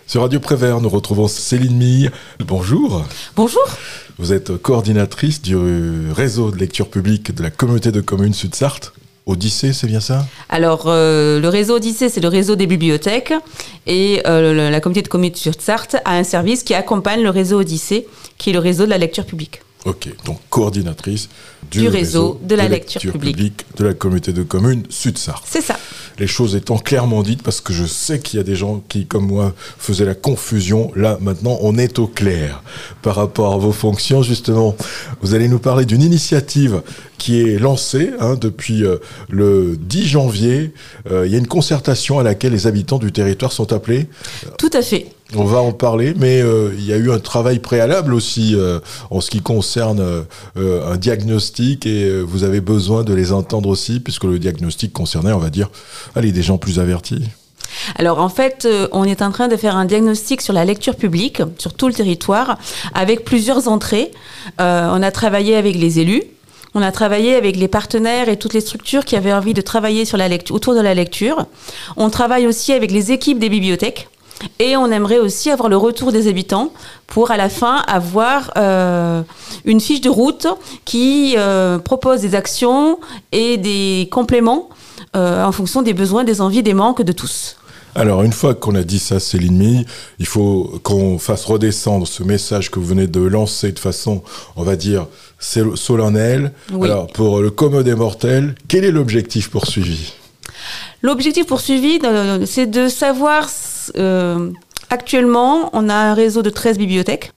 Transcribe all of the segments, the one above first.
Sur Radio Prévert, nous retrouvons Céline Mille. Bonjour. Bonjour. Vous êtes coordinatrice du réseau de lecture publique de la communauté de communes Sud-Sarthe. Odyssée, c'est bien ça ? Alors, le réseau Odyssée, c'est le réseau des bibliothèques. Et la communauté de communes Sud-Sarthe a un service qui accompagne le réseau Odyssée, qui est le réseau de la lecture publique. Ok, donc coordinatrice du réseau de la lecture publique de la communauté de communes Sud-Sarthe. C'est ça. Les choses étant clairement dites, parce que je sais qu'il y a des gens qui, comme moi, faisaient la confusion. Là, maintenant, on est au clair par rapport à vos fonctions. Justement, vous allez nous parler d'une initiative qui est lancée depuis le 10 janvier. Il y a une concertation à laquelle les habitants du territoire sont appelés. Tout à fait. On va en parler, mais il y a eu un travail préalable aussi en ce qui concerne un diagnostic et vous avez besoin de les entendre aussi, puisque le diagnostic concernait, on va dire, des gens plus avertis. Alors en fait, on est en train de faire un diagnostic sur la lecture publique, sur tout le territoire, avec plusieurs entrées. On a travaillé avec les élus. On a travaillé avec les partenaires et toutes les structures qui avaient envie de travailler sur la lecture, autour de la lecture. On travaille aussi avec les équipes des bibliothèques. Et on aimerait aussi avoir le retour des habitants pour à la fin avoir une fiche de route qui propose des actions et des compléments en fonction des besoins, des envies, des manques de tous. Alors, une fois qu'on a dit ça, Céline Mille, il faut qu'on fasse redescendre ce message que vous venez de lancer de façon, on va dire, solennelle. Oui. Alors, pour le commun des mortels, quel est l'objectif poursuivi ? L'objectif poursuivi, c'est de savoir... actuellement, on a un réseau de 13 bibliothèques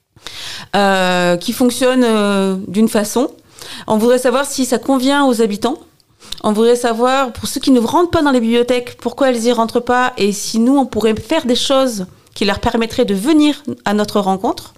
qui fonctionne d'une façon. On voudrait savoir si ça convient aux habitants. On voudrait savoir, pour ceux qui ne rentrent pas dans les bibliothèques, pourquoi elles n'y rentrent pas et si nous, on pourrait faire des choses qui leur permettraient de venir à notre rencontre.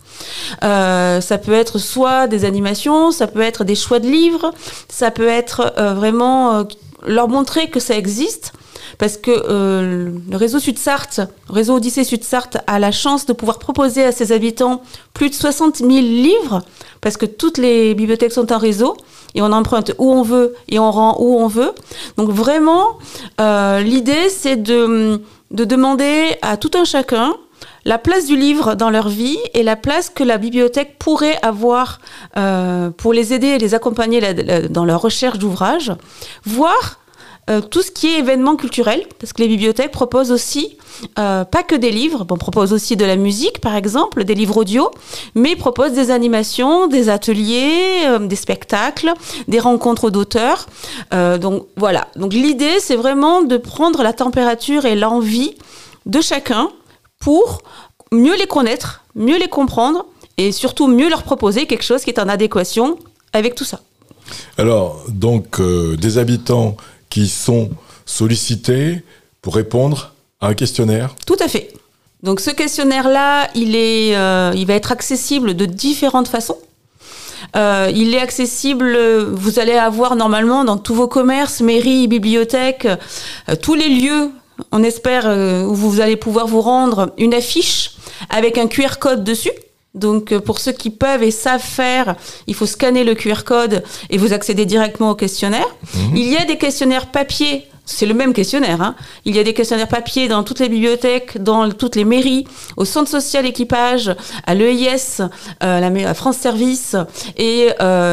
Ça peut être soit des animations, ça peut être des choix de livres, ça peut être vraiment leur montrer que ça existe. Parce que le réseau Sud-Sarthe, réseau Odyssée Sud-Sarthe a la chance de pouvoir proposer à ses habitants plus de 60 000 livres, parce que toutes les bibliothèques sont en réseau, et on emprunte où on veut, et on rend où on veut. Donc vraiment, l'idée, c'est de demander à tout un chacun la place du livre dans leur vie et la place que la bibliothèque pourrait avoir pour les aider et les accompagner dans leur recherche d'ouvrages, voire tout ce qui est événements culturels, parce que les bibliothèques proposent aussi, pas que des livres, proposent aussi de la musique, par exemple, des livres audio, mais proposent des animations, des ateliers, des spectacles, des rencontres d'auteurs. Donc voilà. Donc l'idée, c'est vraiment de prendre la température et l'envie de chacun pour mieux les connaître, mieux les comprendre et surtout mieux leur proposer quelque chose qui est en adéquation avec tout ça. Alors, donc, des habitants qui sont sollicités pour répondre à un questionnaire. Tout à fait. Donc ce questionnaire-là, il va être accessible de différentes façons. Il est accessible, vous allez avoir normalement dans tous vos commerces, mairies, bibliothèques, tous les lieux, on espère, où vous allez pouvoir vous rendre, une affiche avec un QR code dessus. Donc, pour ceux qui peuvent et savent faire, il faut scanner le QR code et vous accédez directement au questionnaire. Il y a des questionnaires papier, c'est le même questionnaire. Il y a des questionnaires papier dans toutes les bibliothèques, dans toutes les mairies, au centre social équipage, à l'EIS, à France Service. Et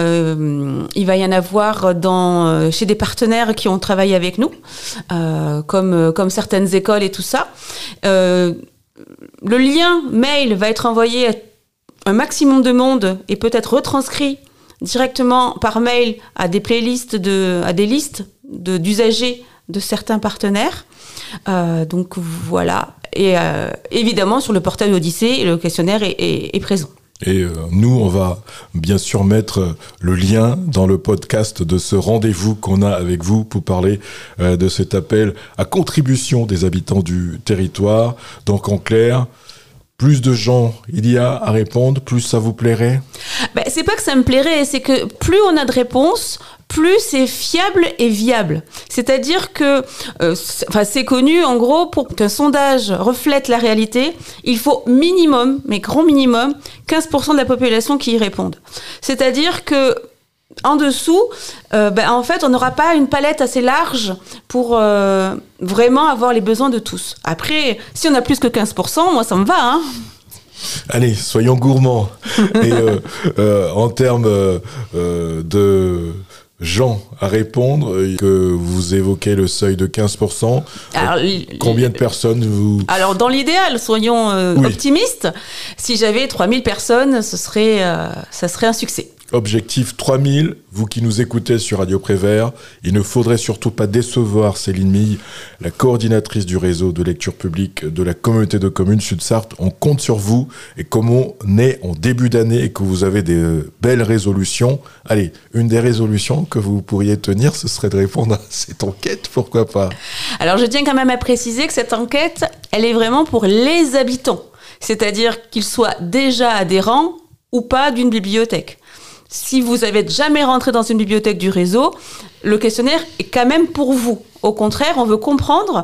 il va y en avoir chez des partenaires qui ont travaillé avec nous, comme certaines écoles et tout ça. Le lien mail va être envoyé à un maximum de monde et peut-être retranscrit directement par mail à des playlists, à des listes d'usagers de certains partenaires. Donc voilà. Et évidemment, sur le portail Odyssée, le questionnaire est présent. Et nous, on va bien sûr mettre le lien dans le podcast de ce rendez-vous qu'on a avec vous pour parler de cet appel à contribution des habitants du territoire. Donc en clair, plus de gens il y a à répondre, plus ça vous plairait ? C'est pas que ça me plairait, c'est que plus on a de réponses, plus c'est fiable et viable. C'est-à-dire que, c'est connu, en gros, pour qu'un sondage reflète la réalité, il faut minimum, mais grand minimum, 15% de la population qui y répondent. C'est-à-dire que en dessous, en fait, on n'aura pas une palette assez large pour vraiment avoir les besoins de tous. Après, si on a plus que 15%, moi, ça me va, hein. Allez, soyons gourmands. Et en termes de gens à répondre, que vous évoquez le seuil de 15%, alors, combien de personnes vous... Alors, dans l'idéal, soyons optimistes. Si j'avais 3000 personnes, ça serait un succès. Objectif 3000, vous qui nous écoutez sur Radio Prévert, il ne faudrait surtout pas décevoir Céline Mille, la coordinatrice du réseau de lecture publique de la communauté de communes Sud-Sarthe. On compte sur vous, et comme on est en début d'année et que vous avez des belles résolutions, allez, une des résolutions que vous pourriez tenir, ce serait de répondre à cette enquête, pourquoi pas? Alors je tiens quand même à préciser que cette enquête, elle est vraiment pour les habitants, c'est-à-dire qu'ils soient déjà adhérents ou pas d'une bibliothèque. Si vous avez jamais rentré dans une bibliothèque du réseau, le questionnaire est quand même pour vous. Au contraire, on veut comprendre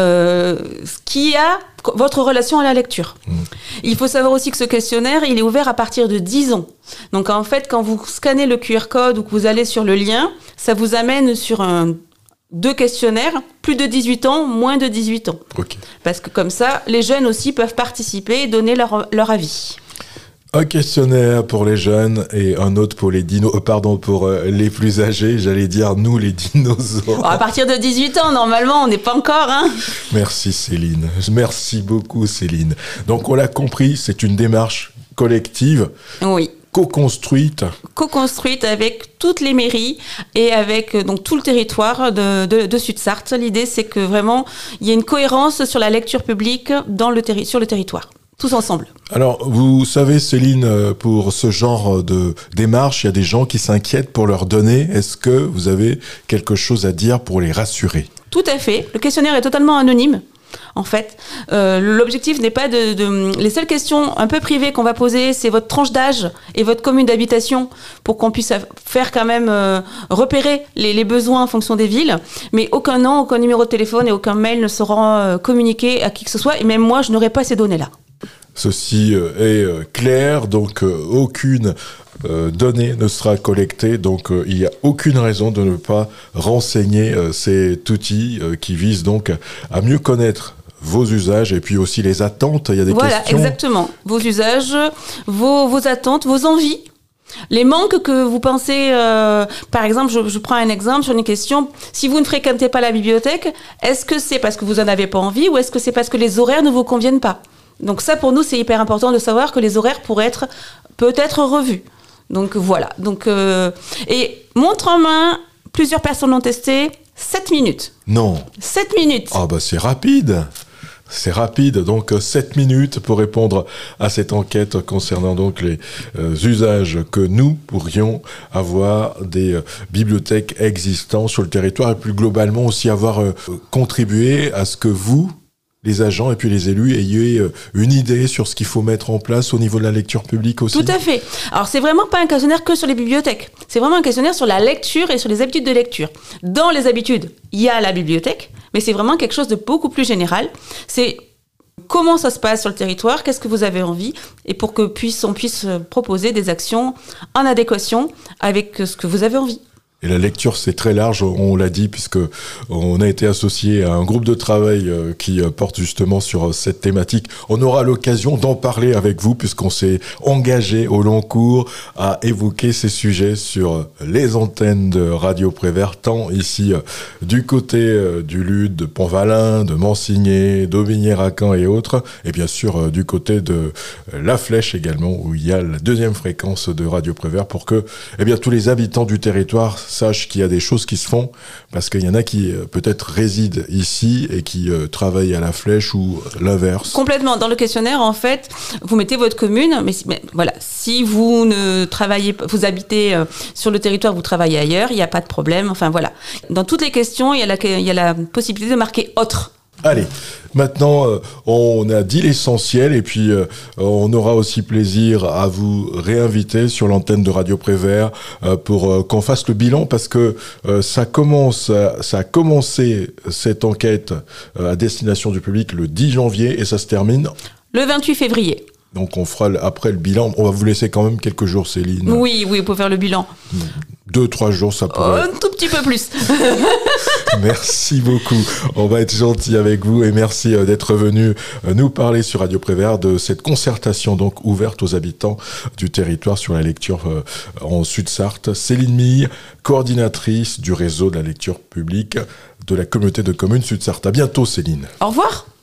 votre relation à la lecture. Il faut savoir aussi que ce questionnaire, il est ouvert à partir de 10 ans. Donc en fait, quand vous scannez le QR code ou que vous allez sur le lien, ça vous amène sur deux questionnaires, plus de 18 ans, moins de 18 ans. Okay. Parce que comme ça, les jeunes aussi peuvent participer et donner leur avis. Un questionnaire pour les jeunes et un autre pour les pour les plus âgés, j'allais dire nous les dinosaures. À partir de 18 ans, normalement, on n'est pas encore, hein. Merci Céline, merci beaucoup Céline. Donc on l'a compris, c'est une démarche collective. Oui. Co-construite avec toutes les mairies et avec donc tout le territoire de Sud-Sarthe. L'idée, c'est que vraiment, il y ait une cohérence sur la lecture publique sur le territoire. Tous ensemble. Alors, vous savez, Céline, pour ce genre de démarche, il y a des gens qui s'inquiètent pour leurs données. Est-ce que vous avez quelque chose à dire pour les rassurer? Tout à fait. Le questionnaire est totalement anonyme. En fait, l'objectif n'est pas Les seules questions un peu privées qu'on va poser, c'est votre tranche d'âge et votre commune d'habitation pour qu'on puisse faire quand même repérer les besoins en fonction des villes. Mais aucun nom, aucun numéro de téléphone et aucun mail ne seront communiqués à qui que ce soit. Et même moi, je n'aurai pas ces données-là. Ceci est clair, donc aucune donnée ne sera collectée, donc il n'y a aucune raison de ne pas renseigner cet outil qui vise donc à mieux connaître vos usages et puis aussi les attentes. Il y a des questions. Voilà, exactement. Vos usages, vos attentes, vos envies. Les manques que vous pensez, par exemple, je prends un exemple sur une question, si vous ne fréquentez pas la bibliothèque, est-ce que c'est parce que vous n'en avez pas envie ou est-ce que c'est parce que les horaires ne vous conviennent pas? Donc ça, pour nous, c'est hyper important de savoir que les horaires pourraient être peut-être revus. Donc voilà. Donc, et montre en main, plusieurs personnes l'ont testé, 7 minutes. Non. 7 minutes. Ah bah c'est rapide. C'est rapide, donc 7 minutes pour répondre à cette enquête concernant donc les usages que nous pourrions avoir des bibliothèques existantes sur le territoire et plus globalement aussi avoir contribué à ce que vous, les agents et puis les élus ayez une idée sur ce qu'il faut mettre en place au niveau de la lecture publique aussi. Tout à fait. Alors c'est vraiment pas un questionnaire que sur les bibliothèques. C'est vraiment un questionnaire sur la lecture et sur les habitudes de lecture. Dans les habitudes, il y a la bibliothèque, mais c'est vraiment quelque chose de beaucoup plus général. C'est comment ça se passe sur le territoire, qu'est-ce que vous avez envie, et pour que on puisse proposer des actions en adéquation avec ce que vous avez envie. Et la lecture, c'est très large, on l'a dit, puisque on a été associé à un groupe de travail qui porte justement sur cette thématique. On aura l'occasion d'en parler avec vous, puisqu'on s'est engagé au long cours à évoquer ces sujets sur les antennes de Radio Prévert, tant ici du côté du Lude, de Pont-Valin, de Mansigné, d'Aubigné-Racan et autres, et bien sûr du côté de La Flèche également, où il y a la deuxième fréquence de Radio Prévert, pour que tous les habitants du territoire sachent qu'il y a des choses qui se font, parce qu'il y en a qui peut-être résident ici et qui travaillent à La Flèche ou l'inverse. Complètement. Dans le questionnaire, en fait, vous mettez votre commune, mais voilà, si vous ne travaillez pas, vous habitez sur le territoire, vous travaillez ailleurs, il n'y a pas de problème. Enfin voilà. Dans toutes les questions, il y a la possibilité de marquer autre. Allez, maintenant on a dit l'essentiel et puis on aura aussi plaisir à vous réinviter sur l'antenne de Radio Prévert pour qu'on fasse le bilan, parce que ça a commencé cette enquête à destination du public le 10 janvier et ça se termine le 28 février. Donc on fera après le bilan. On va vous laisser quand même quelques jours, Céline. Oui, vous pouvez faire le bilan. 2-3 jours, ça pourrait. Un tout petit peu plus. Merci beaucoup. On va être gentil avec vous et merci d'être venu nous parler sur Radio Prévert de cette concertation donc ouverte aux habitants du territoire sur la lecture en Sud-Sarthe. Céline Mille, coordinatrice du réseau de la lecture publique de la communauté de communes Sud-Sarthe. À bientôt, Céline. Au revoir.